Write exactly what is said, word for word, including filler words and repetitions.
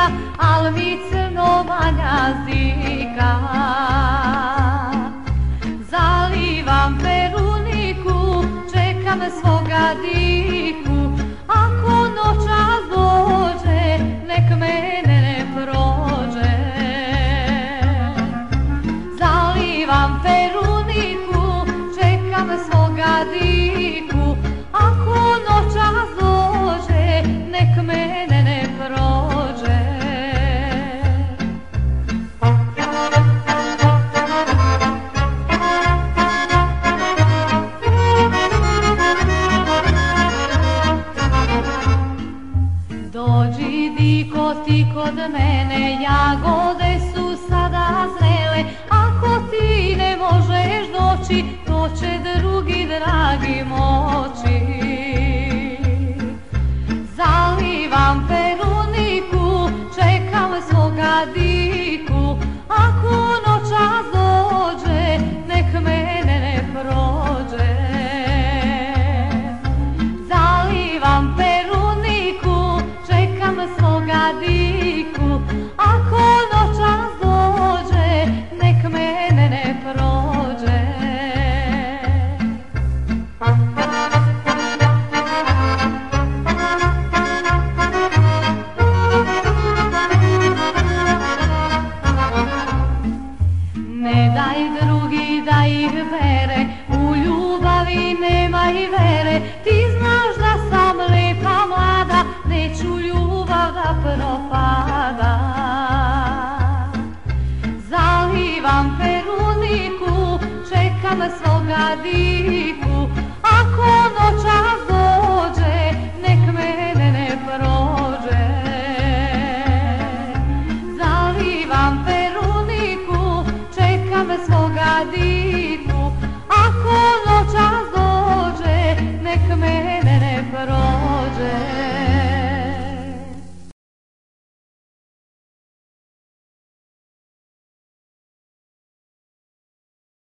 al mi crno manja zika. Zalivam peruniku, čekam svoga diku, ako noćas dođe, nek mene ne prođe. Zalivam peruniku, čekam svoga diku, ako noćas dođe, nek mene ne prođe. Dođi diko ti kod mene, jagode su sada zrele, ako ti ne možeš doći, to će drugi dragi moći. Zalivam peruniku, čekam svoga diku, ako noćas dođe, nek mene ne prođe. Zalivam peruniku, čekam svoga diku, ako noćas dođe, nek mene ne prođe. Ne daj drugi da ih bere, u ljubavi nema i vere, ti znaš da sam lepa mlada, neću ljubav da propada. Zalivam peruniku, čekam svoga diku, ako noćas dođe, nek mene ne prođe. Zalivam peruniku, čekam svoga diku, ako noćas dođe, nek mene ne prođe.